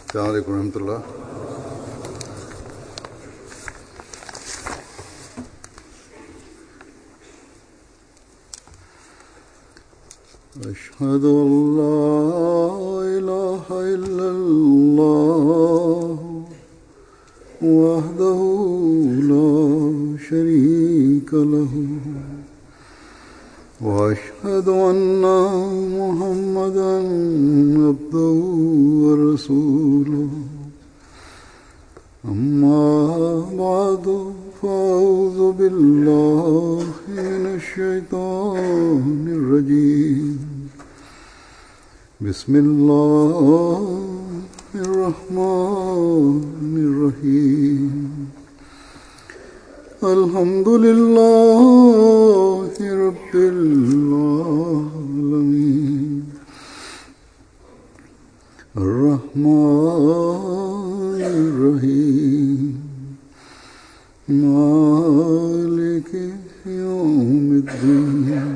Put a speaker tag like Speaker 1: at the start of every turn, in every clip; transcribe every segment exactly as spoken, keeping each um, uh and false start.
Speaker 1: Selamun Aleyküm ve Rahmetullah. أشهد أن لا إله إلا الله وحده لا شريك له وأشهد أن محمدا عبده ورسوله أما بعد فأعوذ بالله من الشيطان الرجيم بسم الله الرحمن الرحيم الحمد لله رب العالمين الرحمن الرحيم مالك يوم الدين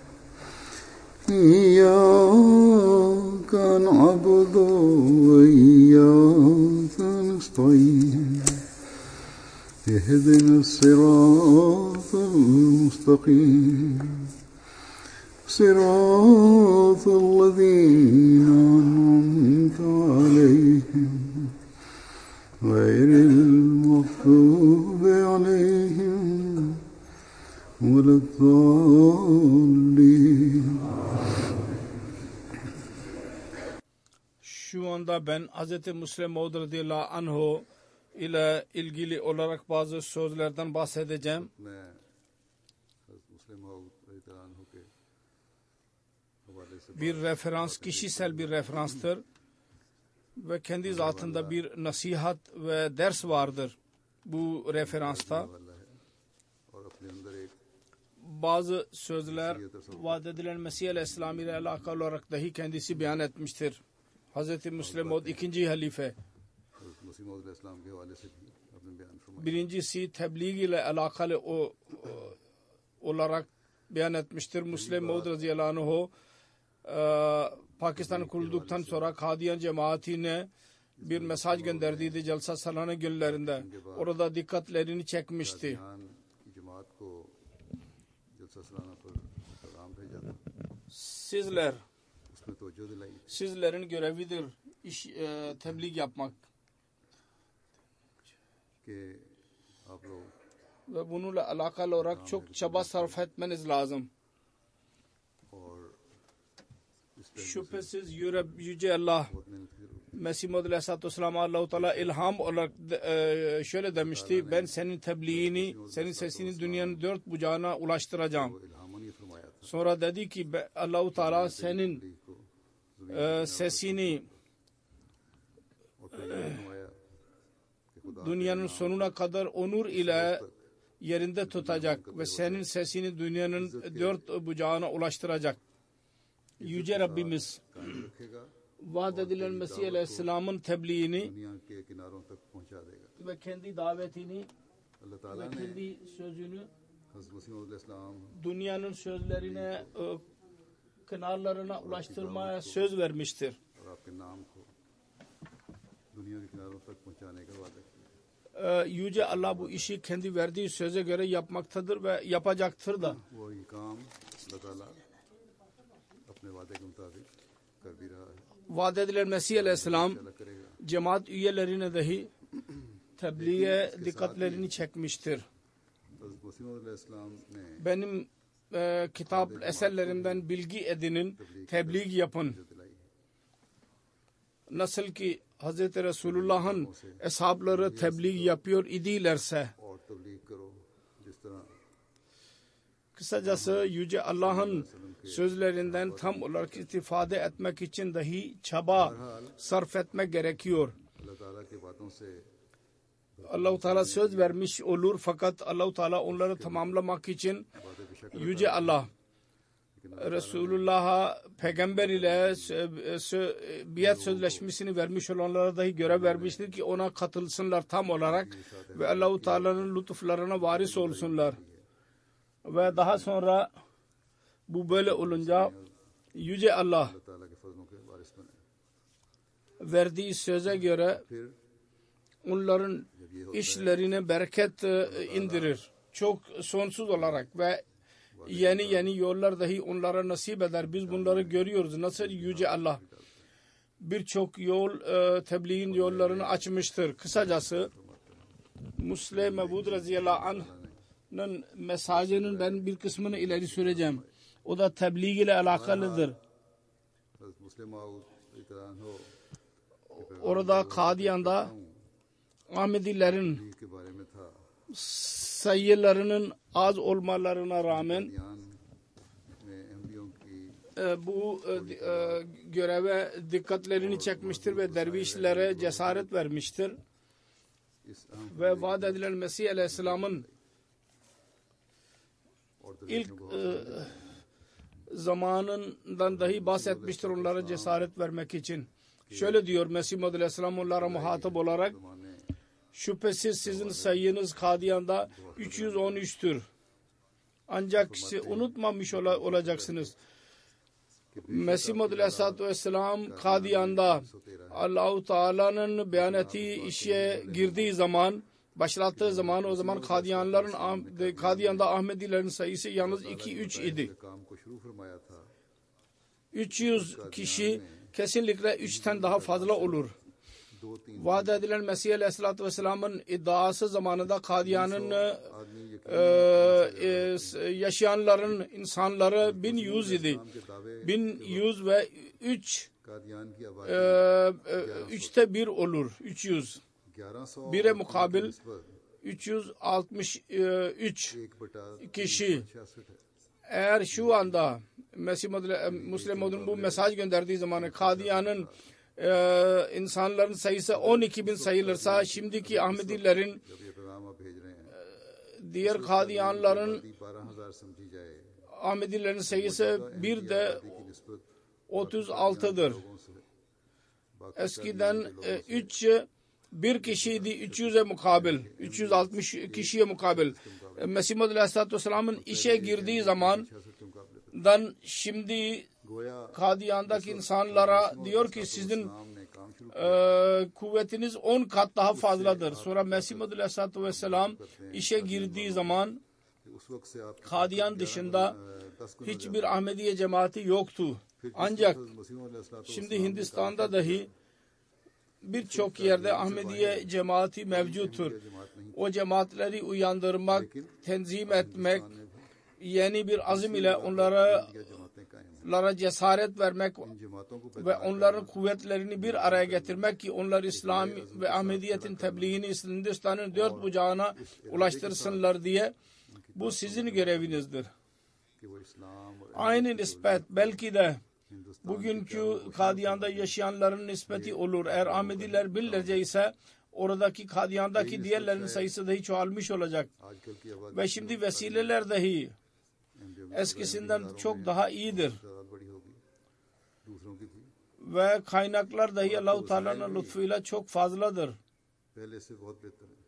Speaker 1: إياك نعبد وإياك نستعين اهدنا الصراط المستقيم صراط الذين أنعمت عليهم غير المغضوب عليهم ولا الضالين.
Speaker 2: Şu anda ben Hz. Müslim Maud radıyallahu anh ile ilgili olarak bazı sözlerden bahsedeceğim. Bir referans kişisel bir referanstır ve kendi zatında bir nasihat ve ders vardır bu referansta. Bazı sözler vaat edilen Mesih Aleyhisselam ile alakalı olarak dahi kendisi beyan etmiştir. Hz. Müslim Maud ikinci halife. Birincisi tebliğ ile alakalı o, o olarak beyan etmiştir. Müslim Maud radıyallahu anh e, Pakistan kurulduktan sonra Kadiyan cemaatine bir mesaj gönderdiydi Jalsa Salana günlerinde. Orada dikkatlerini çekmişti. Sizler sizlerin görevidir iş e, tebliğ yapmak. Ve bununla alakalı olarak çok çaba sarf etmeniz lazım. Şüphesiz Yüce Allah Mesih Maud Aleyhisselatü Vesselam Allah-u Teala ilham olarak e, şöyle demişti: ben senin tebliğini, senin sesini dünyanın dört bucağına ulaştıracağım. Sonra dedi ki Allah-u Teala senin e, sesini e, dünyanın sonuna kadar onur ile yerinde tutacak ve senin sesini dünyanın dört bucağına ulaştıracak. Yüce Rabbimiz vaat edilen Mesih Aleyhisselam'ın tebliğini ve kendi davetini ve kendi sözünü dünyanın sözlerine, kenarlarına ulaştırmaya söz vermiştir. Ee, Yüce Allah bu işi kendi verdiği söze göre yapmaktadır ve yapacaktır da. Vaat edilen Mesih Aleyhisselam cemaat üyelerine dahi tebliğe dikkatlerini çekmiştir. Benim e, kitap eserlerimden bilgi edinin, tebliğ yapın. Nasıl ki Hz. Resulullah'ın eshabları tebliğ yapıyor idilerse, kısacası Yüce Allah'ın sözlerinden tam olarak istifade etmek için dahi çaba sarf etmek gerekiyor. Allah-u Teala söz vermiş olur fakat Allah-u Teala onları tamamlamak için Yüce Allah Resulullah'a peygamber ile biat sözleşmesini vermiş olanlara dahi görev vermiştir ki ona katılsınlar tam olarak ve Allah-u Teala'nın lütuflarına varis olsunlar. Ve daha sonra bu böyle olunca Yüce Allah verdiği söze göre
Speaker 1: फिर
Speaker 2: onların
Speaker 1: जब ये होता है
Speaker 2: işlerine bereket e, indirir. Çok sonsuz olarak ve yeni yeni yollar dahi onlara nasip eder. Biz bunları görüyoruz. Nasıl Yüce Allah birçok yol e, tebliğin yollarını açmıştır. Kısacası Musleh Mevud radıyallahu anh'ın mesajının ben bir kısmını ileri süreceğim. O da tebliğ ile alakalıdır.
Speaker 1: हज़रत मुस्लिम माऊद इकराम हो
Speaker 2: Orada Kadiyan'da Ahmedilerin
Speaker 1: तबलीग के बारे में था
Speaker 2: sayılarının az olmalarına rağmen
Speaker 1: ध्यान में अहमदियों की
Speaker 2: e, bu e, e, göreve dikkatlerini çekmiştir ve dervişlere cesaret vermiştir.
Speaker 1: इस अहम
Speaker 2: Ve vaat edilen Mesih Aleyhisselam'ın
Speaker 1: और
Speaker 2: ilk
Speaker 1: दरवेशों को
Speaker 2: e, zamanından dahi bahsetmiştir onlara cesaret vermek için. Şöyle diyor Mesih Muhammed Aleyhisselam onlara muhatap olarak,
Speaker 1: जमाने
Speaker 2: şüphesiz sizin sayınız Kadiyan'da üç yüz on üç'tür. Ancak siz unutmamış ola, olacaksınız. Mesih Muhammed Aleyhisselatü Vesselam Kadiyan'da Allah-u Teala'nın beyan ettiği işe girdiği zaman, başlattığı zaman, o zaman Kadiyanların, Kadiyan'da Ahmedilerin sayısı yalnız iki üç idi.
Speaker 1: काम को शुरू फरमाया था
Speaker 2: üç yüz kişi kesinlikle üçten daha fazla olur.
Speaker 1: दो तीन
Speaker 2: Vaat edilen Mesih Aleyhisselatü Vesselam'ın iddiası zamanında Kadiyan'ın
Speaker 1: आदमी
Speaker 2: e, e, yaşayanların insanları bin yüz idi.
Speaker 1: के दावे
Speaker 2: bin yüz ve üç
Speaker 1: कादियान की आबादी
Speaker 2: e, e, üçte bir olur. üç yüz.
Speaker 1: ग्यारह सौ
Speaker 2: Bire mukabil üç yüz altmış üç
Speaker 1: एक बटा
Speaker 2: kişi.
Speaker 1: छियासठ है
Speaker 2: Eğer şu anda Mesih Musleh Maud'un bu mesaj gönderdiği zaman Kadiyan'ın e, insanların sayısı on iki bin sayılırsa, şimdiki Ahmedilerin
Speaker 1: जब ये पैगाम आप भेज रहे हैं
Speaker 2: diğer Kadiyanların
Speaker 1: आबादी बारह हजार समझी जाए
Speaker 2: Ahmedilerin sayısı bir de
Speaker 1: आबादी की निस्बत
Speaker 2: otuz altı'dır.
Speaker 1: लोगों से बाकी
Speaker 2: Eskiden e, üç bir kişiydi üç yüze mukabil, üç yüz altmış kişiye mukabil. E, Mesih Muhammed Aleyhisselatü Vesselam'ın işe girdiği zamandan
Speaker 1: छियासठ के मुकाबले
Speaker 2: şimdi
Speaker 1: गोया
Speaker 2: Kadiyan'daki insanlara diyor ki sizin
Speaker 1: नाम ने काम शुरू
Speaker 2: e, kuvvetiniz on kat daha fazladır. Sonra Mesih Muhammed Aleyhisselatü Vesselam işe girdiği zaman
Speaker 1: किया उस वक्त से आप
Speaker 2: Kadiyan dışında
Speaker 1: दस गुना
Speaker 2: hiçbir Ahmediye cemaati yoktu. Ancak şimdi Hindistan'da dahi birçok yerde Ahmediye cemaati mevcuttur. O cemaatleri uyandırmak, tenzim etmek, yeni bir azim ile onlara
Speaker 1: जमातें कायम हैं
Speaker 2: lara cesaret vermek
Speaker 1: इन जमातों को
Speaker 2: ve onların kuvvetlerini bir araya getirmek ki onlar İslam ve Ahmediyetin tebliğini Hindistan'ın dört bucağına ulaştırsınlar diye, bu sizin görevinizdir.
Speaker 1: कि वो इस्लाम और
Speaker 2: Aynı nispet belki de
Speaker 1: Hindustan
Speaker 2: bugünkü Kadiyan'da yaşayanların nispeti olur. Eğer Ahmediler birlerce ise oradaki Kadiyan'daki diğerlerinin sayısı dahi çoğalmış olacak.
Speaker 1: आजकल की आबादी
Speaker 2: Ve şimdi vesileler dahi eskisinden çok daha iyidir.
Speaker 1: तादाद बड़ी होगी दूसरों की थी
Speaker 2: Ve kaynaklar dahi Allah-u Teala'nın lütfuyla çok fazladır.
Speaker 1: पहले से बहुत बेहतर है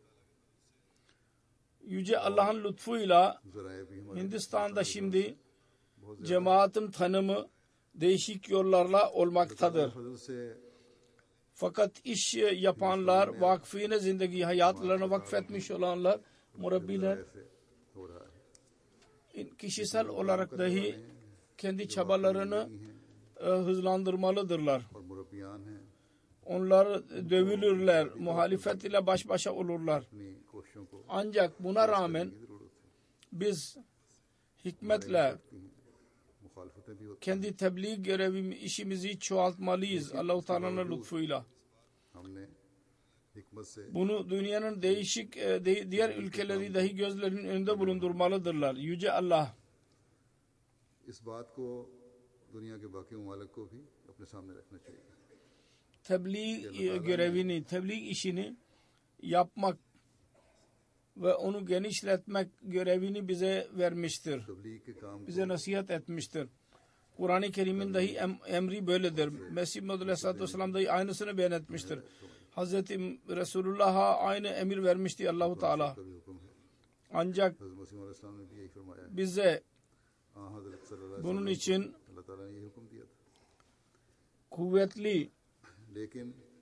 Speaker 2: Yüce Allah'ın lütfuyla
Speaker 1: जराए भी हमारे
Speaker 2: Hindistan'da şimdi cemaatin tanımı değişik yollarla olmaktadır.
Speaker 1: फजल से
Speaker 2: Fakat iş yapanlar, vakfine zindagi hayatlarına vakfetmiş olanlar, murabbiler
Speaker 1: ऐसे हो रहा है
Speaker 2: kişisel olarak dahi kendi çabalarını e, hızlandırmalıdırlar.
Speaker 1: और मुरब्बियान हैं
Speaker 2: Onlar dövülürler, muhalefet ile baş başa olurlar.
Speaker 1: अपनी कोशिशों को
Speaker 2: Ancak buna rağmen
Speaker 1: जरूरत है
Speaker 2: biz hikmetle
Speaker 1: मुखालफतें भी होती
Speaker 2: kendi tebliğ görevi işimizi çoğaltmalıyız Allah-u Teala'nın lütfuyla.
Speaker 1: हमने हिकमत से
Speaker 2: Bunu dünyanın değişik e, de- diğer ülkeleri dahi gözlerinin önünde bulundurmalıdırlar. Yüce Allah
Speaker 1: इस बात को दुनिया के बाकी ममालिक को भी अपने सामने रखना चाहिए
Speaker 2: tebliğ e, görevini, tebliğ işini yapmak ve onu genişletmek görevini bize vermiştir.
Speaker 1: तबलीग के काम
Speaker 2: Bize nasihat etmiştir. Kur'an-ı Kerim'in dahi em, emri böyledir. Mesih Muhammed Aleyhisselatü Vesselam dahi aynısını beyan etmiştir. Hazreti Resulullah'a aynı emir vermişti Allah-u Teala.
Speaker 1: का भी हुक्म है
Speaker 2: Ancak
Speaker 1: हज़रत मसीह मौऊद अलैहिस्सलाम ने भी यही फरमाया है
Speaker 2: bize
Speaker 1: हाँ हज़रत सल्लल्लाहु अलैहि
Speaker 2: bunun
Speaker 1: वसल्लम
Speaker 2: için
Speaker 1: अल्लाह ताला ने ये हुक्म दिया था
Speaker 2: kuvvetli
Speaker 1: लेकिन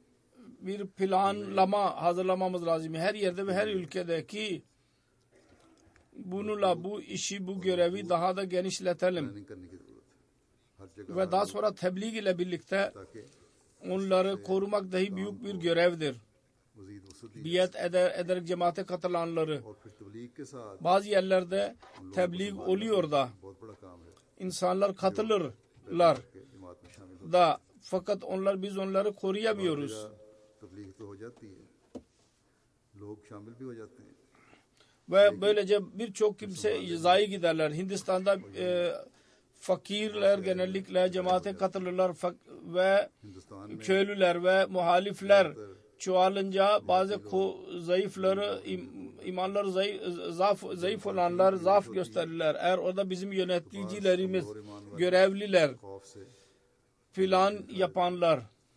Speaker 2: bir planlama hazırlamamız lazım. Her yerde ve her ülkede ki bununla bu işi, bu görevi daha da genişletelim.
Speaker 1: Planning करने की जरूरत है हर जगह
Speaker 2: Ve daha sonra tebliğ ile birlikte
Speaker 1: ताकि
Speaker 2: onları korumak dahi büyük bir görevdir.
Speaker 1: मजीद वसअत दी
Speaker 2: Biat eder, ederek cemaate katılanları.
Speaker 1: और फिर तबलीग के साथ
Speaker 2: Bazı yerlerde tebliğ oluyor da
Speaker 1: बहुत बड़ा काम है
Speaker 2: insanlar katılırlar
Speaker 1: कि जमात में शामिल हो
Speaker 2: da fakat onlar biz onları koruyamıyoruz.
Speaker 1: तबलीग तो हो जाती है लोग शामिल भी हो जाते हैं
Speaker 2: Ve böylece birçok kimse zayi giderler. Hindistan'da e, fakirler genellikle cemaate katılırlar fak- ve
Speaker 1: Hindustan में
Speaker 2: köylüler ve muhalifler çoğalınca bazı ko- zayıfları im, imanları zayıf, zaf, zayıf olanlar zaaf gösterirler. Eğer orada bizim yöneticilerimiz, görevliler,
Speaker 1: खौफ से
Speaker 2: plan yapanlar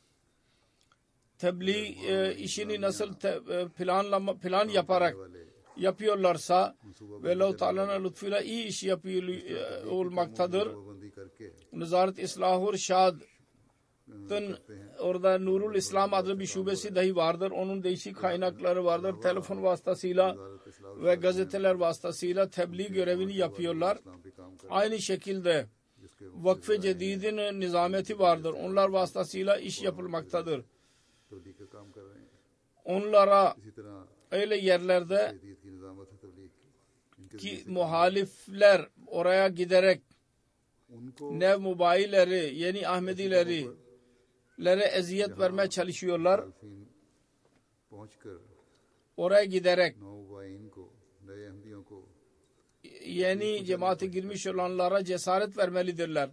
Speaker 2: tebliğ e, işini nasıl te, e, planlama plan yaparak
Speaker 1: वाले
Speaker 2: yapıyorlarsa ve Allah-u Teala'nın lütfuyla iyi iş yapıyor e, olmaktadır.
Speaker 1: पाबंदी करके
Speaker 2: Nezaret İslahur Şad'ın orada Nurul İslam adlı bir şubesi dahi vardır. Onun değişik kaynakları vardır. Telefon vasıtasıyla ve gazeteler vasıtasıyla tebliğ görevini yapıyorlar.
Speaker 1: इस्लाम पे काम कर
Speaker 2: Aynı şekilde Vakf-ı Cedid'in nizameti vardır. Onlar vasıtasıyla iş yapılmaktadır.
Speaker 1: तबलीग का काम कर रहे हैं
Speaker 2: Onlara
Speaker 1: इसी तरह
Speaker 2: öyle yerlerde
Speaker 1: जदीद की निजामत है तबलीग की इनके
Speaker 2: ki muhalifler oraya giderek
Speaker 1: उनको
Speaker 2: Nev Mubayileri, yeni Ahmedileri lere eziyet vermeye çalışıyorlar.
Speaker 1: मुखालफिन पहुंचकर
Speaker 2: Oraya giderek
Speaker 1: नौबाइन को नए अहमदियों को
Speaker 2: yeni cemaate girmiş olanlara cesaret vermelidirler.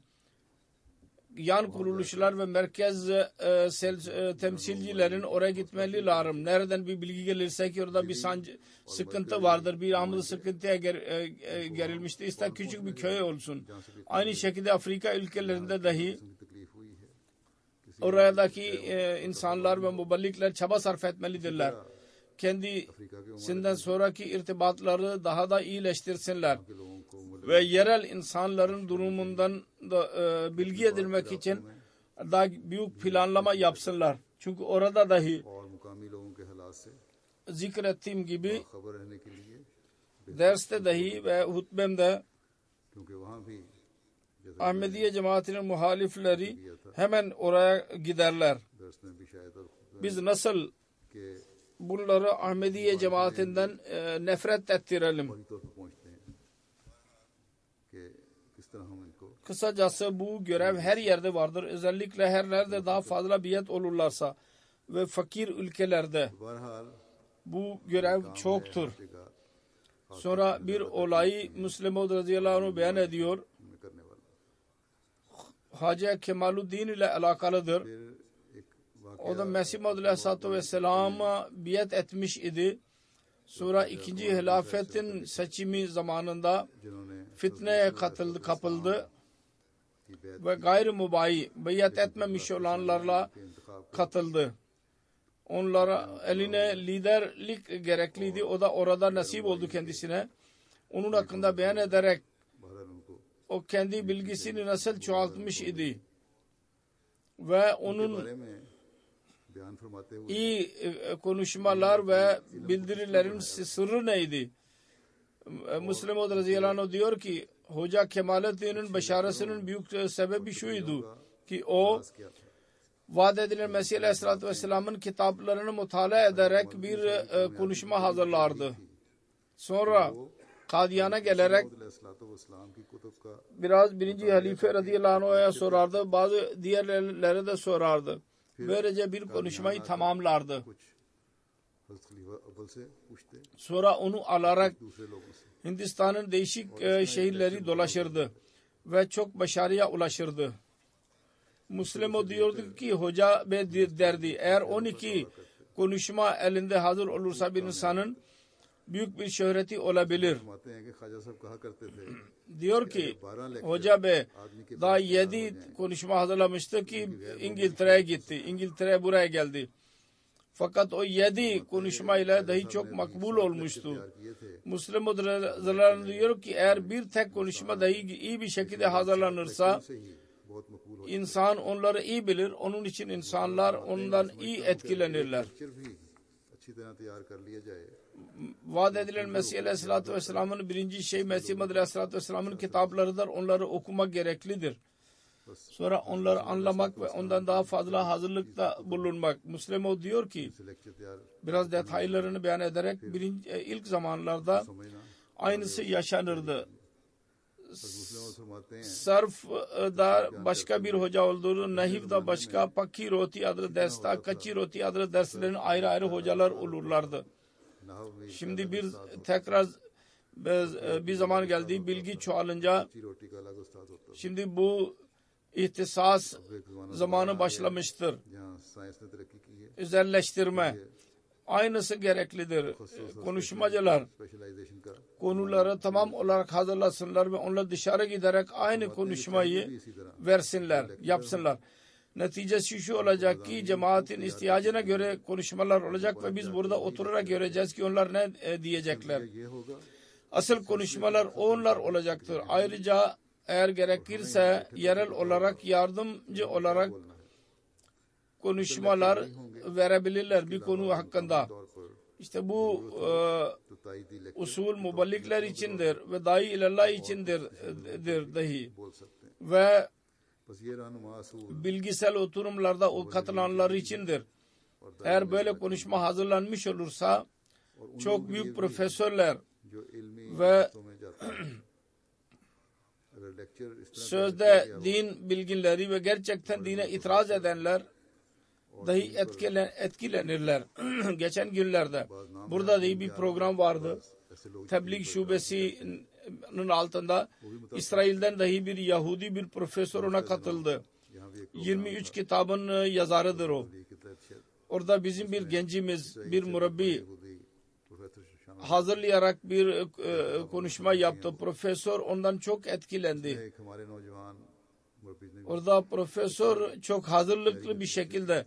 Speaker 2: Yan kuruluşlar ve merkez e, sel, e, temsilcilerin oraya gitmeli lazım. Nereden bir bilgi gelirse ki orada bir sancı, sıkıntı vardır. Bir Ahmedi sıkıntıya ger, e, e, gerilmişti. İster küçük bir köy olsun. Aynı şekilde Afrika ülkelerinde dahi
Speaker 1: की तकलीफ हुई है
Speaker 2: oradaki e, insanlar ve muballikler çaba sarf etmelidirler.
Speaker 1: Africa के
Speaker 2: Kendisinden sonraki irtibatları daha da iyileştirsinler.
Speaker 1: के लोगों को
Speaker 2: Ve yerel insanların durumundan da e, bilgi edilmek için daha büyük planlama yapsınlar. Çünkü orada dahi
Speaker 1: और मुकामी लोगों के हालात से
Speaker 2: zikrettiğim gibi
Speaker 1: खबर रहने के लिए
Speaker 2: derste dahi ve hutbemde
Speaker 1: क्योंकि वहाँ भी जैसे
Speaker 2: Ahmediye cemaatinin muhalifleri hemen oraya giderler.
Speaker 1: दर्स में भी शायद और
Speaker 2: Biz nasıl
Speaker 1: के
Speaker 2: bunları Ahmediye cemaatinden e, nefret ettirelim.
Speaker 1: फौरी तौर पर पहुँचते हैं कि किस तरह हम इनको
Speaker 2: Kısacası bu görev her yerde vardır. Özellikle her nerede daha fazla biat olurlarsa ve fakir ülkelerde
Speaker 1: बहरहाल
Speaker 2: bu görev çoktur.
Speaker 1: जगह
Speaker 2: Sonra bir olayı Müslim Maud radıyallahu anh beyan ediyor.
Speaker 1: में करने वाला
Speaker 2: Hacı Kemaluddin ile alakalıdır.
Speaker 1: फिर एक वाक़या
Speaker 2: O da Mesih Maud aleyhissalatu vesselam'a biat etmiş idi. Sonra ikinci hilafetin seçimi zamanında
Speaker 1: जिन्होंने
Speaker 2: fitneye katıldı, kapıldı
Speaker 1: की बैत
Speaker 2: ve gayrimubayi biat etmemiş olanlarla
Speaker 1: के इंतखाब
Speaker 2: katıldı. Onlara eline liderlik gerekliydi. O da orada nasip oldu kendisine. Onun hakkında beyan ederek
Speaker 1: बहरहाल उनको
Speaker 2: o kendi bilgisini nasıl çoğaltmış idi. Ve onun
Speaker 1: बारे में बयान फरमाते हुए
Speaker 2: iyi e, konuşmalar ve bildirilerin sırrı neydi? E, Müslim Maud radıyallahu anh diyor ki Hoca Kemalettin'in başarısının büyük sebebi şuydu ki o
Speaker 1: किया था
Speaker 2: vaat edilen Mesih Aleyhisselatü Vesselam'ın kitaplarını mutala ederek bir e, konuşma hazırlardı. Sonra Kadiyan'a gelerek
Speaker 1: सलाम की कुतुब का
Speaker 2: biraz birinci halife radıyallahu anh'a sorardı. Bazı diğerlere de sorardı. Böylece bir konuşmayı tamamlardı.
Speaker 1: कुछ हज़रत खलीफा अव्वल से पूछते
Speaker 2: Sonra onu alarak
Speaker 1: दूसरे लोगों से
Speaker 2: Hindistan'ın değişik e, şehirleri dolaşırdı ve çok başarıya ulaşırdı. Müslim o diyordu ki hoca be derdi eğer on iki konuşma elinde hazır olursa bir insanın büyük bir şöhreti olabilir.
Speaker 1: फरमाते हैं कि ख्वाजा साहब कहा करते थे
Speaker 2: Diyor ki
Speaker 1: बारह lecture
Speaker 2: hoca bey
Speaker 1: आदमी के
Speaker 2: daha yedi konuşma hazırlamıştı ki İngiltere'ye gitti. İngiltere buraya geldi. Fakat o yedi konuşmayla dahi çok makbul olmuştu.
Speaker 1: तैयार किए थे
Speaker 2: Müslim Hocalar diyor ki eğer bir tek konuşma dahi iyi bir şekilde hazırlanırsa
Speaker 1: से ही बहुत मकबूल
Speaker 2: insan onları iyi bilir. Onun için insanlar ondan iyi etkilenirler. Vaat edilen Mesih Aleyhisselatü Vesselam'ın birinci şey Mesih Aleyhisselatü Vesselam'ın kitaplarıdır. Onları okumak gereklidir. Sonra onları anlamak ve ondan daha fazla hazırlıkta bulunmak. Müslim o diyor ki biraz detaylarını beyan ederek birinci, ilk zamanlarda aynısı yaşanırdı. Sarf'da başka bir hoca olduğunu, Nahiv'da başka, Pakki Roti adlı derste, Kaçi Roti adlı derslerin ayrı ayrı hocalar olurlardı. Şimdi bir tekrar bir zaman geldi, bilgi çoğalınca şimdi bu ihtisas zamanı başlamıştır. Özelleştirme aynısı gereklidir. Konuşmacılar konuları tamam olarak hazırlasınlar ve onlar dışarı giderek aynı konuşmayı versinler, yapsınlar. Neticesi şu olacak ki cemaatin ihtiyacına göre konuşmalar olacak ve biz burada oturarak göreceğiz ki onlar ne diyecekler. Asıl konuşmalar onlar olacaktır. Ayrıca eğer gerekirse yerel olarak yardımcı olarak konuşmalar verebilirler bir konu hakkında. İşte bu e, usul muballikler içindir ve dahi ilallah içindir dir dahi. Ve bilgisel oturumlarda o katılanlar içindir. Eğer böyle konuşma hazırlanmış olursa çok büyük profesörler ve sözde din bilginleri ve gerçekten dine itiraz edenler dahi etkilen, etkilenirler. Geçen günlerde burada dahi bir program vardı. Tebliğ şubesinin altında İsrail'den dahi bir Yahudi bir profesör ona katıldı. yirmi üç kitabın yazarıdır o. Orada bizim bir gencimiz, bir murabbi hazırlayarak bir e, konuşma yaptı. Profesör ondan çok etkilendi. Orada profesör çok hazırlıklı bir şekilde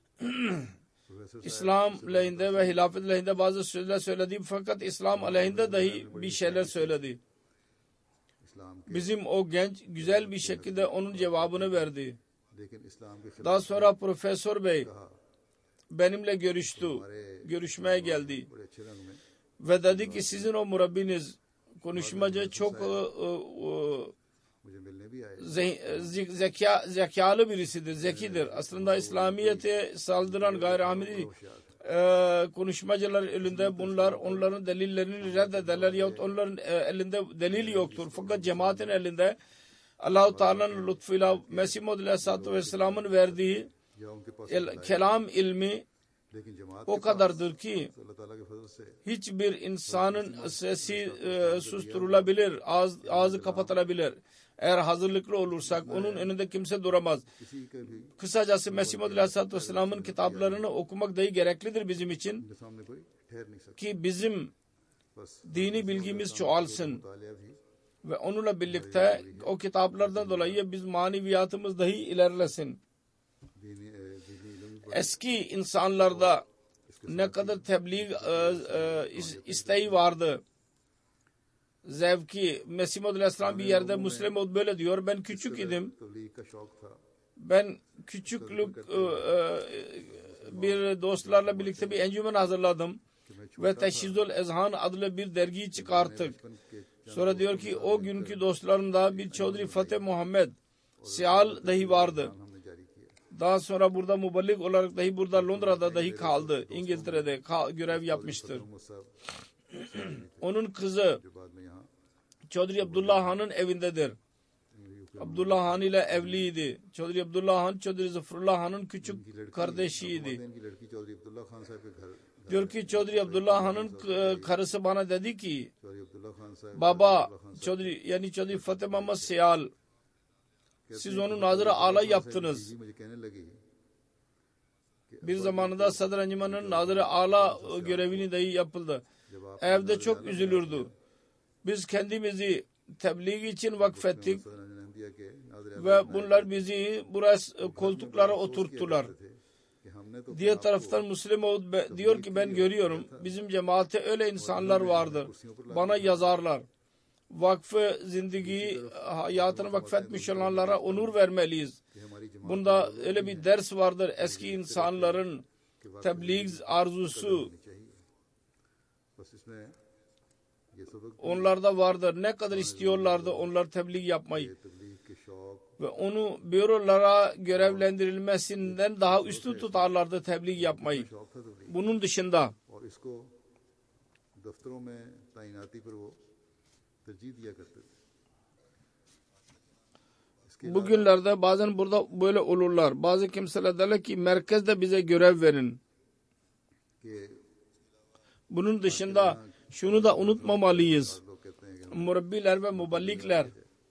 Speaker 2: İslam lehinde ve hilafet lehinde bazı sözler söyledi, fakat İslam aleyhinde dahi bir şeyler söyledi. Bizim o genç güzel bir şekilde onun cevabını verdi. Daha sonra Profesör Bey benimle görüştü, görüşmeye geldi ve dedi ki sizin o murabbiniz konuşmacı çok zeka, zekalı birisidir, zekidir. Aslında İslamiyet'e saldıran gayri-amili e, konuşmacılar elinde bunlar onların delillerini reddederler yahut onların e, elinde delil yoktur. Fakat cemaatin elinde Allah-u Teala'nın lütfuyla Mesih Muhammed Aleyhisselatü Vesselam'ın verdiği el, kelam ilmi o kadardır ki hiçbir insanın sesi e, susturulabilir, ağız, ağzı kapatılabilir. Eğer hazırlıklı olursak onun önünde kimse duramaz. Kısacası Mesih Muhammed Aleyhisselatü Vesselam'ın kitaplarını okumak dahi gereklidir bizim için ki bizim dini bilgimiz çoğalsın ve onunla birlikte o kitaplardan dolayı biz maneviyatımız dahi ilerlesin. Eski insanlarda ne kadar tebliğ e, e, isteği vardı, zevki. Mesih Muhammed Aleyhisselam bir yerde Müslim Maud böyle diyor, ben küçük idim, ben küçüklük e, e, bir dostlarla birlikte bir encümen hazırladım ve Teşhizül Ezhan adlı bir dergiyi çıkarttık. Sonra diyor ki o günkü dostlarımda bir Çodri Fateh Muhammed Siyal dahi vardı. Daha sonra burada muballik olarak dahi burada Londra'da dahi kaldı. İngiltere'de kal, görev yapmıştır. Onun kızı Çodri Abdullah Han'ın evindedir. Abdullah Han ile evliydi. Çodri Abdullah Han, Çodri Zafrullah Han'ın küçük kardeşiydi. Diyor ki Çodri Abdullah Han'ın karısı bana dedi ki baba Çodri yani Çodri Fateh Muhammed Siyal, siz onu nazır-ı âlâ yaptınız. Bir zamanında Sadr Encümen'in nazır-ı âlâ görevini dahi yapıldı. Evde çok üzülürdü. Biz kendimizi tebliğ için vakfettik ve bunlar bizi burası koltuklara oturttular. Diğer taraftan Müslim Maud diyor ki ben görüyorum bizim cemaate öyle insanlar vardır. Bana yazarlar vakfı zindagi hayatını vakfetmiş olanlara onur vermeliyiz. Bunda öyle bir ders vardır. Eski insanların tebliğ arzusu onlarda vardır. Ne kadar istiyorlardı onlar tebliğ yapmayı. Ve onu bürolara görevlendirilmesinden daha üstün tutarlardı tebliğ yapmayı. Bunun dışında bugünlerde bazen burada böyle olurlar. Bazı kimseler derler ki merkezde bize görev verin. Bunun dışında şunu da unutmamalıyız. Murabbiler ve muballikler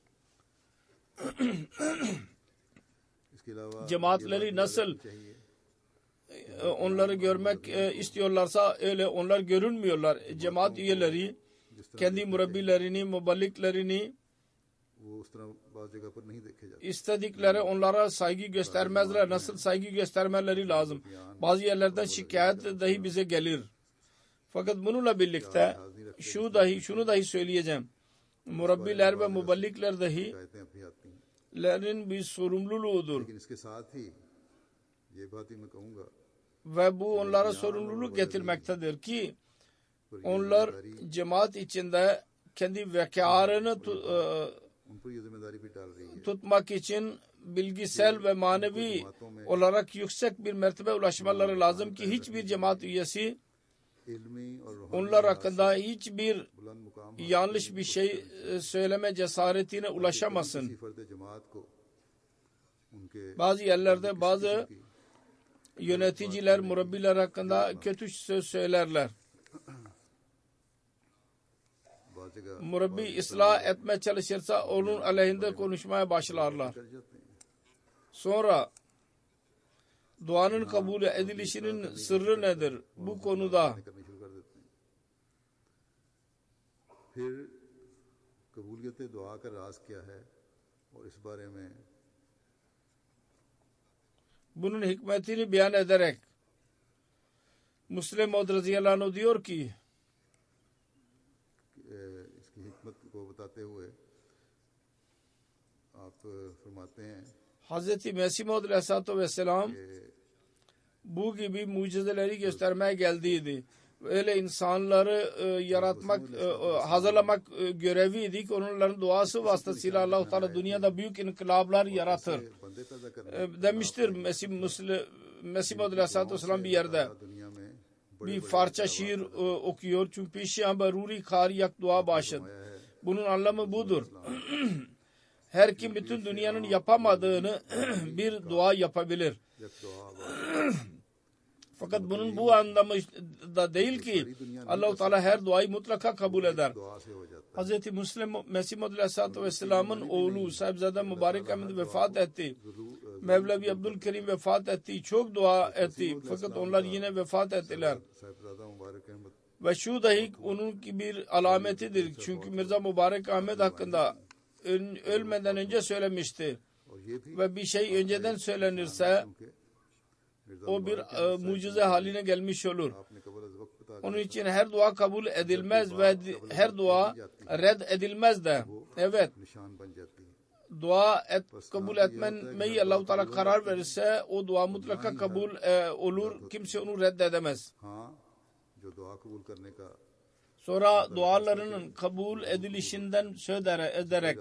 Speaker 2: cemaatleri nasıl onları görmek istiyorlarsa öyle onlar görünmüyorlar. Cemaat üyeleri kendi murabbilerini, muballiklerini istedikleri onlara saygı göstermezler. Nasıl saygı göstermeleri lazım. Bazı yerlerden şikayet dahi bize gelir. Fakat bununla birlikte şu dahi şunu dahi söyleyeceğim. Murabbiler ve muballikler dahi lerin bir sorumluluğudur. Ve bu onlara sorumluluk getirmektedir ki onlar cemaat içinde kendi vekarını tutmak için bilgisel ve manevi olarak yüksek bir mertebe ulaşmaları lazım ki hiçbir cemaat üyesi onlar hakkında hiçbir yanlış bir şey söyleme cesaretine ulaşamasın. Bazı yerlerde bazı yöneticiler murabbiler hakkında kötü söz söylerler. Murabbi ıslah etmeye çalışırsa onun aleyhinde konuşmaya başlarlar. Sonra duanın kabul edilişinin sırrı nedir? Bu konuda bunun hikmetini beyan ederek Müslim Maud radıyallahu anh diyor ki Hazreti Mesih Maud aleyhissalatu vesselam bu gibi mucizeleri göstermeye geldiydi. Öyle insanları e, yaratmak, e, hazırlamak e, göreviydi ki onların duası vasıtasıyla Allah-u Teala dünyada büyük inkılaplar yaratır. E, demiştir Mesih Müslim Mesih Maud aleyhissalatu vesselam bir yerde bir parça şiir e, okuyor. Çünkü peşiyan beruri kari yak dua başın. Bunun anlamı budur. Her kim bütün dünyanın yapamadığını bir dua yapabilir. Fakat bunun bu anlamı da değil ki Allah-u Teala her duayı mutlaka kabul eder. Hz. Müslim Mesih Maud aleyhissalatu vesselam'ın oğlu Sahibzade Mübarek Ahmed vefat etti. Mevlevi Abdülkerim vefat etti. Çok dua etti. Fakat onlar yine vefat ettiler. Ve şu dahi onun ki bir alametidir. Çünkü Mirza Mübarek Ahmed hakkında ölmeden önce söylemişti. Ve bir şey önceden söylenirse o bir e, mucize haline gelmiş olur. Onun için her dua kabul edilmez ve her dua red edilmez de. Evet. Dua et, kabul etmeyi Allah-u Teala karar verirse o dua mutlaka kabul e, olur. Kimse onu reddedemez. Sonra dualarının kabul edilişinden söz ederek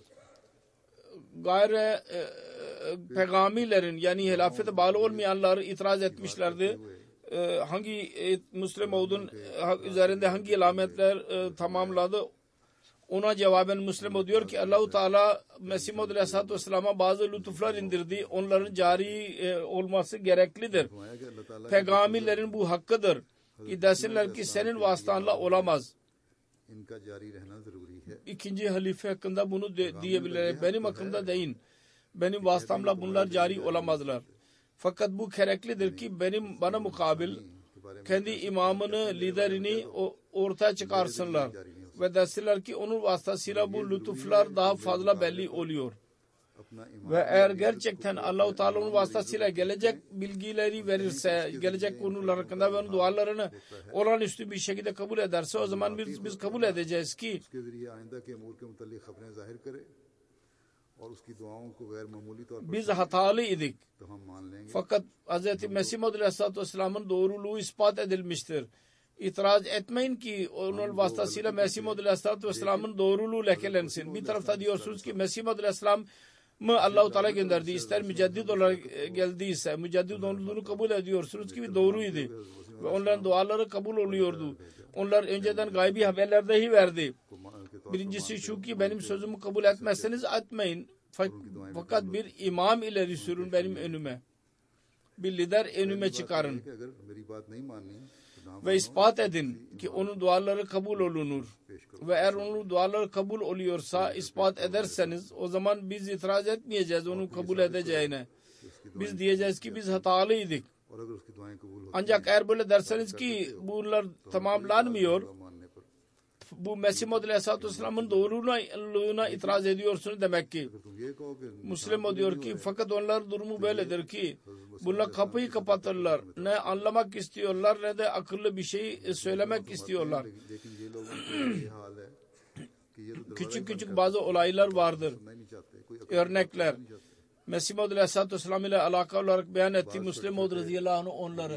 Speaker 2: gayre e, peygamilerin yani hilafete bağlı olmayanları itiraz etmişlerdi. E, hangi e, Müslim Maud'un e, üzerinde hangi alametler e, tamamladı? Ona cevaben Müslim Maud diyor ki Allah-u Teala Mesih Maud aleyhissalatu vesselam'a bazı lütuflar indirdi. Onların cari e, olması gereklidir. Peygamilerin bu hakkıdır. Ki desinler ki senin vasıtanla olamaz. İkinci halife hakkında bunu de, diyebilirler. Benim hakkımda değil. Benim vasıtamla bunlar cari olamazlar. Fakat bu gereklidir ki benim bana mukabil kendi imamını, liderini ortaya çıkarsınlar. Ve desinler ki onun vasıtasıyla bu lütuflar daha fazla belli oluyor. Ve eğer gerçekten Allah-u Teala'nın vasıtasıyla gelecek bilgileri verirse, gelecek konular hakkında ve onun dualarını olağanüstü bir şekilde kabul ederse, o zaman biz, biz kabul edeceğiz ki biz hatalıydık. Fakat Hz. Mesih Maud Aleyhisselatü Vesselam'ın doğruluğu ispat edilmiştir. İtiraz etmeyin ki onun vasıtasıyla Mesih Maud Aleyhisselatü Vesselam'ın doğruluğu lekelensin. Bir tarafta diyorsunuz ki Mesih Maud Aleyhisselam mı Allah-u Teala gönderdi, ister müceddit olarak geldiyse müceddit olduğunu kabul ediyorsunuz ki doğruydu ve onların duaları kabul oluyordu. Onlar önceden gaybi haberler dahi verdi. Birincisi şu ki benim sözümü kabul etmezseniz etmeyin, fakat bir imam ileri sürün benim önüme, bir lider önüme çıkarın ve ispat edin ki onun duaları kabul olunur. Ve eğer onun duaları kabul oluyorsa ispat ederseniz, o zaman biz itiraz etmeyeceğiz onun kabul edeceğine. Biz diyeceğiz ki biz hatalıydık. Ancak eğer böyle derseniz ki bunlar tamamlanmıyor, bu Mesih Maud Aleyhisselatü Vesselam'ın doğruluğuna itiraz ediyorsunuz demek ki. Müslim diyor ki fakat onlar durumu böyledir ki bunlar kapıyı kapatırlar. Ne anlamak istiyorlar ne de akıllı bir şey söylemek istiyorlar. Küçük küçük bazı olaylar vardır. Örnekler. Mesih Maud Aleyhisselatü Vesselam ile alakalı olarak beyan etti Müslim Maud radıyallahu anh onları.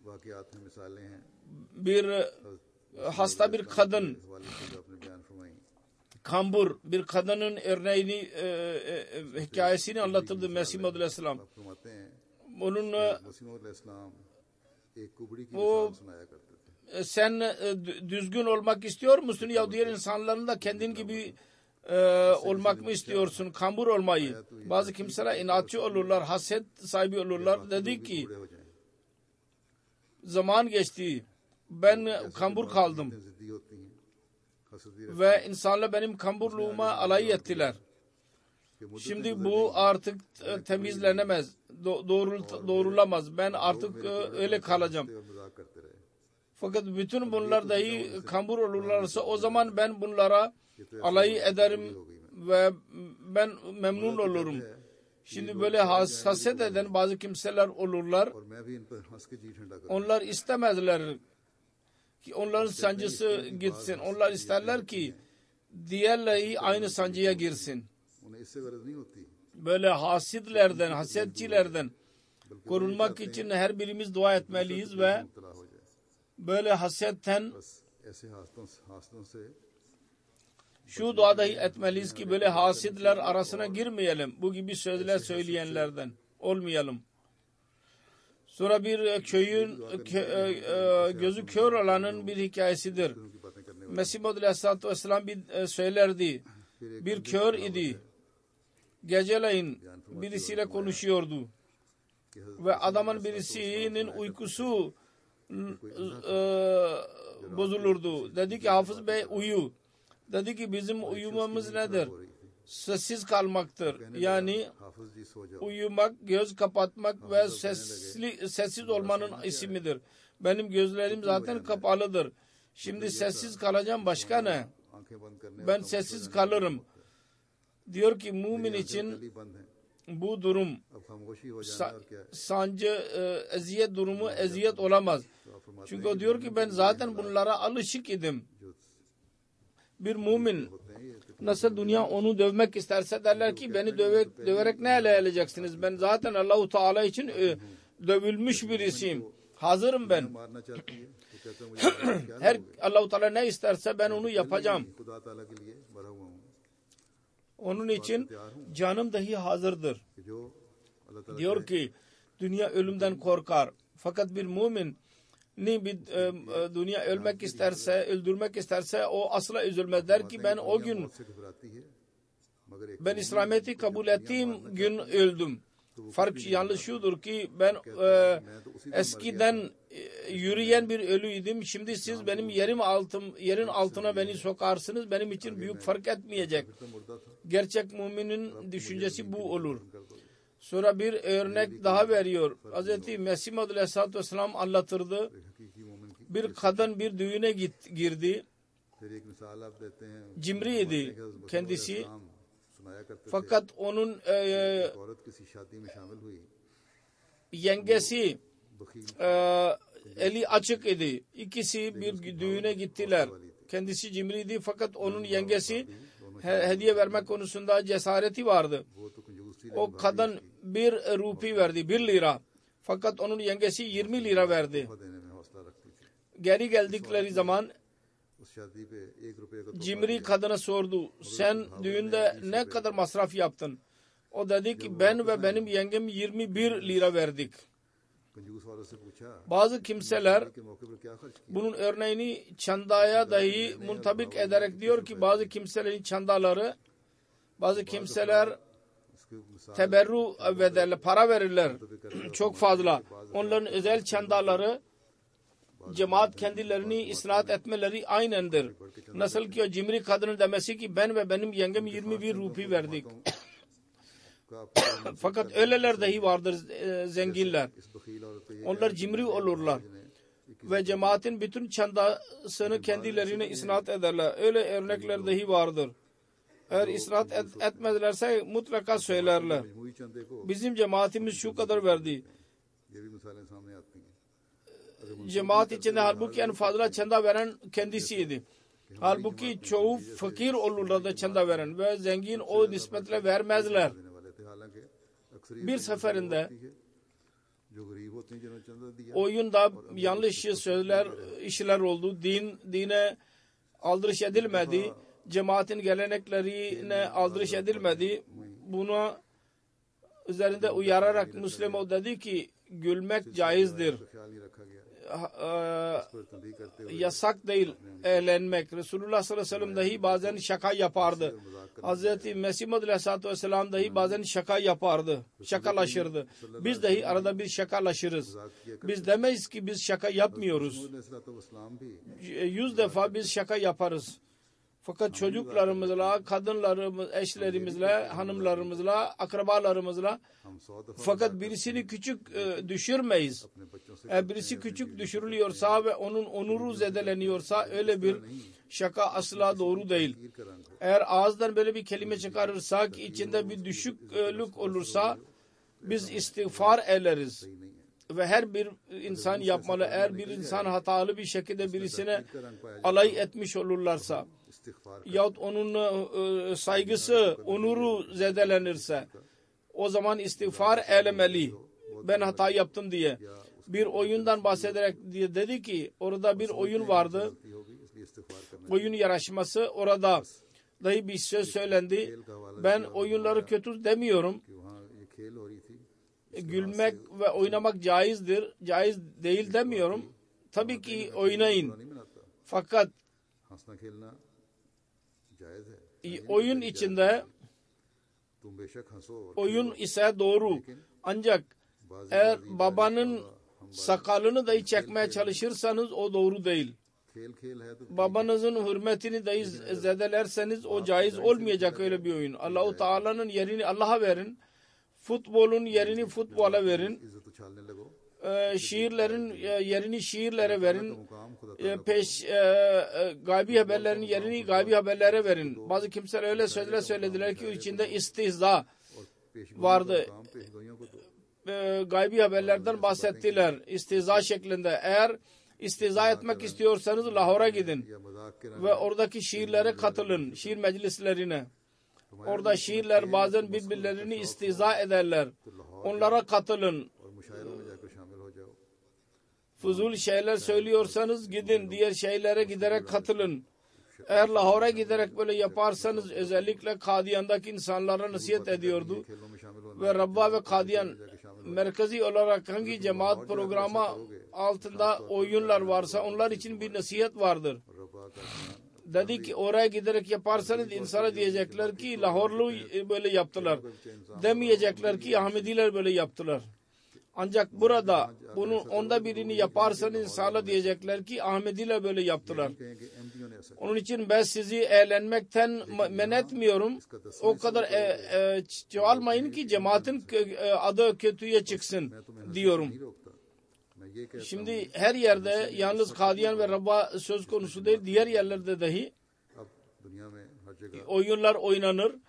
Speaker 2: Bir hasta bir kadın, kambur bir kadının örneğini, e, e, hikayesini anlatırdı Mesih Maud Aleyhisselam. Onun o sen e, düzgün olmak istiyor musun ya diğer insanların da kendin gibi e, olmak mı istiyorsun, kambur olmayı? Bazı kimseler inatçı olurlar, haset sahibi olurlar. Dedi ki zaman geçti, ben kambur kaldım ve insanlar benim kamburluğuma alay ettiler. Şimdi bu artık temizlenemez, doğrul, doğrulamaz. Ben artık öyle kalacağım. Fakat bütün bunlar dahi kambur olurlarsa, o zaman ben bunlara alay ederim ve ben memnun olurum. Şimdi böyle hassasiyet eden bazı kimseler olurlar. Onlar istemezler ki onların sancısı gitsin. Onlar isterler ki diğerleri aynı sancıya girsin. Böyle hasidlerden, hasetçilerden korunmak için her birimiz dua etmeliyiz ve böyle hasetten şu duada etmeliyiz ki böyle hasidler arasına girmeyelim. Bu gibi sözler söyleyenlerden olmayalım. Sonra bir köyün kö, gözü kör olanın bir hikayesidir. Mesih Maud Aleyhisselatü Vesselam bir söylerdi. Bir kör idi. Geceleyin birisiyle konuşuyordu. Ve adamın birisinin uykusu e, bozulurdu. Dedi ki Hafız Bey uyu. Dedi ki bizim uyumamız nedir? Sessiz kalmaktır. Yani uyumak, göz kapatmak ve sesli, sessiz olmanın ismidir. Benim gözlerim zaten kapalıdır. Şimdi sessiz kalacağım, başka ne? Ben sessiz kalırım. Diyor ki mümin için bu durum sa sancı, e, eziyet durumu eziyet olamaz. Çünkü o diyor ki ben zaten bunlara alışık idim. Bir mümin nasıl dünya onu dövmek isterse derler ki beni döve, döverek ne elde edeceksiniz? Ben zaten Allah-u Teala için e, dövülmüş birisiyim. Hazırım ben. Her Allah-u Teala ne isterse ben onu yapacağım. Onun için canım dahi hazırdır. Diyor ki dünya ölümden korkar. Fakat bir mümin ne bir e, dünya ölmek isterse, öldürmek isterse o asla üzülmez. Der ki ben o gün ben İslamiyet'i kabul ettiğim gün öldüm. Fark yalnız şudur ki ben e, eskiden e, yürüyen bir ölüydüm. Şimdi siz benim yerim altım, yerin altına beni sokarsınız. Benim için büyük fark etmeyecek. Gerçek müminin düşüncesi bu olur. Sonra bir örnek daha veriyor. Hz. Mesih Maud Aleyhisselatü Vesselam anlatırdı. Bir kadın bir düğüne git, girdi. Cimriydi kendisi.
Speaker 1: सुनाया करते थे
Speaker 2: Fakat onun e,
Speaker 1: एक औरत किसी शादी में शामिल हुई
Speaker 2: yengesi
Speaker 1: बखील
Speaker 2: e, eli açık idi. İkisi bir düğüne gittiler. Kendisi cimriydi fakat onun yengesi he- hediye vermek konusunda cesareti vardı.
Speaker 1: वो तो कंजूस थी
Speaker 2: O kadın bir rupi verdi, bir lira. Fakat onun yengesi yirmi lira verdi.
Speaker 1: तोहफा देने में हौसला रखती थी
Speaker 2: Geri geldikleri zaman
Speaker 1: उस शादी पे एक रुपये का तोहफा
Speaker 2: cimri kadına sordu. Sen düğünde ne kadar masraf yaptın? O dedi ki ben ve benim yengem yirmi bir lira verdik.
Speaker 1: कंजूस औरत से पूछा
Speaker 2: Bazı kimseler
Speaker 1: के मौके पर क्या खर्च किया
Speaker 2: bunun örneğini çandaya dahi muntabik ederek diyor ki bazı kimselerin çandaları, bazı kimseler
Speaker 1: उसके मिसाल
Speaker 2: teberru ederler, para verirler çok fazla. Onların özel çandaları cemaat kendilerini isnat etmeleri aynendir. Nasıl ki o cimri kadının demesi ki ben ve benim yengem yirmi bir rupi verdik.
Speaker 1: का
Speaker 2: Fakat öyleler dahi vardır e, zenginler.
Speaker 1: इस बखील औरत को ये
Speaker 2: Onlar cimri olurlar. Ve cemaatin bütün çandasını kendilerine isnat ederler. Öyle örnekler dahi vardır. Eğer isnat et, etmezlerse mutlaka söylerler.
Speaker 1: मजमूई चंदे को
Speaker 2: Bizim cemaatimiz şu kadar verdi.
Speaker 1: ये भी मिसालें सामने आती हैं
Speaker 2: Cemaat içinde halbuki en fazla çanda veren kendisiydi. Halbuki çoğu fakir olurlar da çanda veren ve zengin o nispetle vermezler.
Speaker 1: देने वाले थे हालांकि अक्सर
Speaker 2: Bir seferinde
Speaker 1: जो गरीब होते हैं जिन्होंने चंदा दिया
Speaker 2: oyunda yanlış sözler, işler oldu. Din, dine aldırış edilmedi. Cemaatin geleneklerine aldırış edilmedi. Buna üzerinde uyararak Müslüman o dedi ki gülmek caizdir.
Speaker 1: तो ख्याल नहीं रखा गया
Speaker 2: Ha-
Speaker 1: इस पर तंबीह करते
Speaker 2: e,
Speaker 1: हुए
Speaker 2: yasak değil eğlenmek. Resulullah sallallahu aleyhi ve sellem dahi bazen şaka yapardı. Hazreti Mesih Muhammed aleyhissalatü vesselam dahi bazen şaka yapardı. Şakalaşırdı. Biz dahi arada bir şakalaşırız. Biz demeyiz ki biz şaka yapmıyoruz.
Speaker 1: अलैहिस्सलाम भी
Speaker 2: Yüz defa biz şaka yaparız. Fakat çocuklarımızla, kadınlarımız, eşlerimizle, hanımlarımızla, akrabalarımızla
Speaker 1: हम सौ दफा
Speaker 2: fakat birisini küçük e, düşürmeyiz.
Speaker 1: अपने बच्चों से
Speaker 2: Eğer birisi küçük düşürülüyorsa ve onun onuru zedeleniyorsa öyle bir şaka asla doğru değil.
Speaker 1: तीर का रंग हो
Speaker 2: Eğer ağızdan böyle bir kelime çıkarırsa ki içinde bir düşüklük olursa biz istiğfar ederiz.
Speaker 1: सही नहीं है
Speaker 2: Ve her bir insan yapmalı. Eğer bir insan hatalı bir şekilde birisine
Speaker 1: तीर का रंग पाया
Speaker 2: alay etmiş olurlarsa
Speaker 1: इस्तिग़फ़ार
Speaker 2: yahut onun e, saygısı, onuru zedelenirse o zaman istiğfar eylemeli. Ben hata yaptım diye. Bir oyundan bahsederek diye dedi ki orada bir oyun vardı.
Speaker 1: गलती होगी इसलिए इस्तिग़फ़ार करना
Speaker 2: Oyun yarışması orada dahi bir söz söylendi. Ben oyunları kötü demiyorum.
Speaker 1: कि वहाँ ये खेल हो रही थी
Speaker 2: Gülmek ve oynamak caizdir. Caiz değil demiyorum. Tabii ki oynayın.
Speaker 1: नहीं मनाता
Speaker 2: Fakat
Speaker 1: हंसना खेलना जायज़ है
Speaker 2: oyun içinde
Speaker 1: तुम बेशक हंसो और
Speaker 2: oyun ise doğru. Ancak eğer babanın sakalını dahi çekmeye çalışırsanız o doğru değil.
Speaker 1: खेल खेल है तो
Speaker 2: Babanızın hürmetini dahi zedelerseniz o caiz olmayacak öyle bir oyun. Allahu Teala'nın yerini Allah'a verin. Futbolun yerini futbola verin.
Speaker 1: इज्जत उछालने लगो
Speaker 2: Ee, şiirlerin e, yerini şiirlere verin.
Speaker 1: मुकाम खुदा
Speaker 2: E, peş e, e, gaybi haberlerin yerini gaybi haberlere verin. Bazı kimseler öyle sözler söylediler ki içinde istihza
Speaker 1: पेशगोइयों
Speaker 2: vardı.
Speaker 1: मुकाम पेशगोइयों को तो
Speaker 2: E, gaybi haberlerden bahsettiler. İstihza şeklinde. Eğer istihza etmek istiyorsanız Lahor'a gidin
Speaker 1: या मजाक के रंग
Speaker 2: ve oradaki şiirlere katılın. Şiir meclislerine. Orada şiirler bazen birbirlerini istihza ederler. Onlara katılın.
Speaker 1: और मुशायरों में जाकर शामिल हो जाओ
Speaker 2: Fuzul şeyler söylüyorsanız gidin. Diğer şeylere giderek katılın. Eğer Lahor'a giderek böyle yaparsanız özellikle Kadiyan'daki insanlara nasihat ediyordu.
Speaker 1: खेलों में शामिल होना
Speaker 2: Ve Rabba ve Kadiyan merkezi olarak hangi cemaat programı altında oyunlar varsa onlar için bir nasihat vardır.
Speaker 1: रब्बा का स्नान
Speaker 2: Dedi ki oraya giderek yaparsanız insana diyecekler ki Lahorlu böyle yaptılar. Demeyecekler ki Ahmediler böyle yaptılar. Ancak burada bunun onda birini yaparsanız insana diyecekler ki Ahmediler böyle yaptılar.
Speaker 1: कहेंगे एमडीओ ने ऐसा
Speaker 2: Onun için ben sizi eğlenmekten men etmiyorum. O kadar e, e, çoğalmayın ki cemaatin kö- e, adı kötüye çıksın diyorum.
Speaker 1: नहीं रोकता मैं ये कहता
Speaker 2: Şimdi her yerde yalnız Kadiyan ve Rabba söz konusu değil, diğer yerlerde dahi
Speaker 1: अब दुनिया में हर जगह
Speaker 2: oyunlar oynanır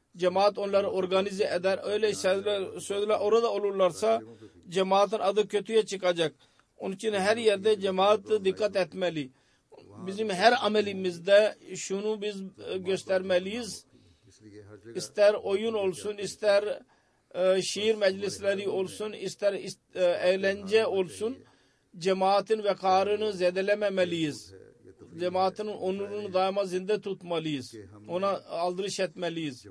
Speaker 2: cemaat onları organize eder. Öyle sözler, sözler orada olurlarsa cemaatin adı kötüye çıkacak. Onun için her yerde cemaat dikkat etmeli. Bizim her amelimizde şunu biz göstermeliyiz. İster oyun olsun, ister e, şiir meclisleri olsun, ister e, eğlence olsun, cemaatin vekarını zedelememeliyiz. Cemaatin onurunu daima zinde tutmalıyız. Ona aldırış etmeliyiz.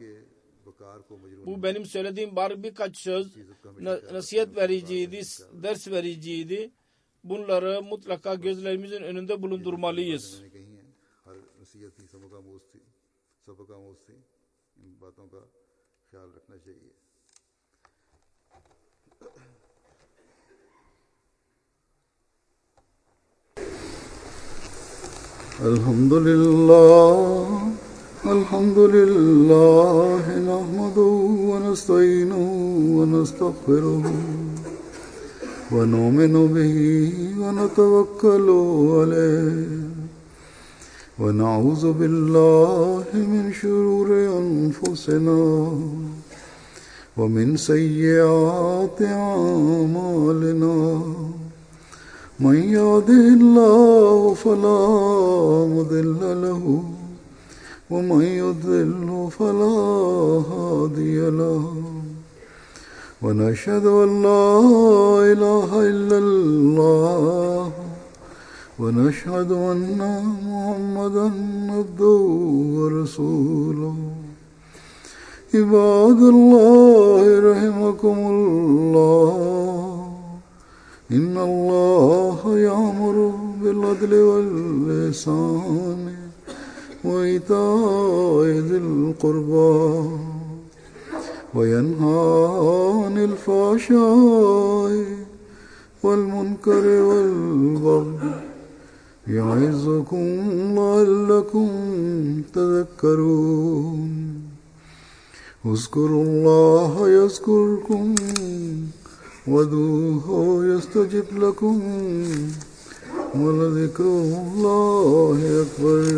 Speaker 2: Bu benim söylediğim bari birkaç söz nasihat vericiydi, ders vericiydi. Bunları mutlaka gözlerimizin önünde bulundurmalıyız.
Speaker 1: Elhamdülillah, elhamdülillah, nahmaduhu ve nestainuhu ve nestağfiruhu ve nu'minu bihi ve netevekkalu aleyh ve na'uzu billahi min şururi enfusina ve min seyyiati a'malina. من يهده الله فلا مضل له ومن يضلل فلا هادي له ونشهد أن لا إله إلا الله ونشهد أن محمدا عبده ورسوله عباد الله رحمكم الله إن الله يأمر بالعدل والإحسان وإيتاء ذي القربى وينهى عن الفحشاء والمنكر والبغي يعظكم لعلكم تذكرون اذكروا الله يذكركم وادعوه يستجب لكم ولذكر الله أكبر.